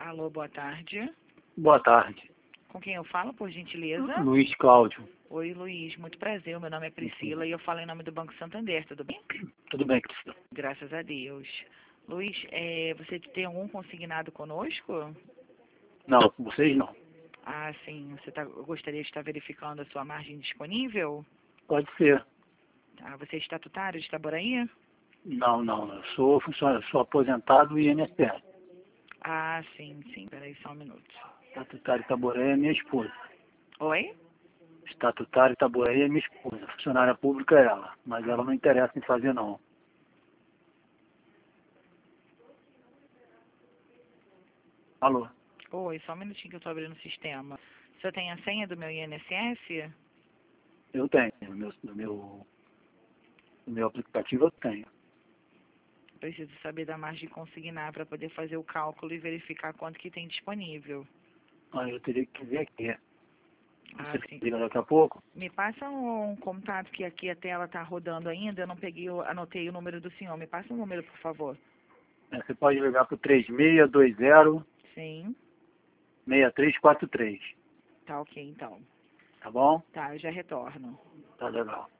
Alô, boa tarde. Boa tarde. Com quem eu falo, por gentileza? Luiz Cláudio. Oi, Luiz. Muito prazer. O meu nome é Priscila e eu falo em nome do Banco Santander. Tudo bem? Tudo bem, Cristina? Graças a Deus. Luiz, você tem algum consignado conosco? Não, com vocês não. Ah, sim. Gostaria de estar verificando a sua margem disponível? Pode ser. Tá. Você é estatutário de Itaboraí? Não, não. Eu sou funcionário, sou aposentado e INSS. Ah, sim, sim. Peraí só um minuto. Estatutário Itaboraí é minha esposa. Oi? Estatutário Itaboraí é minha esposa. Funcionária pública é ela. Mas ela não interessa em fazer, não. Alô? Oi, só um minutinho que eu estou abrindo o sistema. Você tem a senha do meu INSS? Eu tenho. No meu aplicativo eu tenho. Preciso saber da margem consignar para poder fazer o cálculo e verificar quanto que tem disponível. Ah, eu teria que ver aqui. Ah, Você sim. liga daqui a pouco? Me passa um contato que aqui a tela está rodando ainda. Eu não peguei, anotei o número do senhor. Me passa um número, por favor. Você pode ligar para o 3620 Sim. 6343. Tá ok, então. Tá bom? Tá, eu já retorno. Tá legal.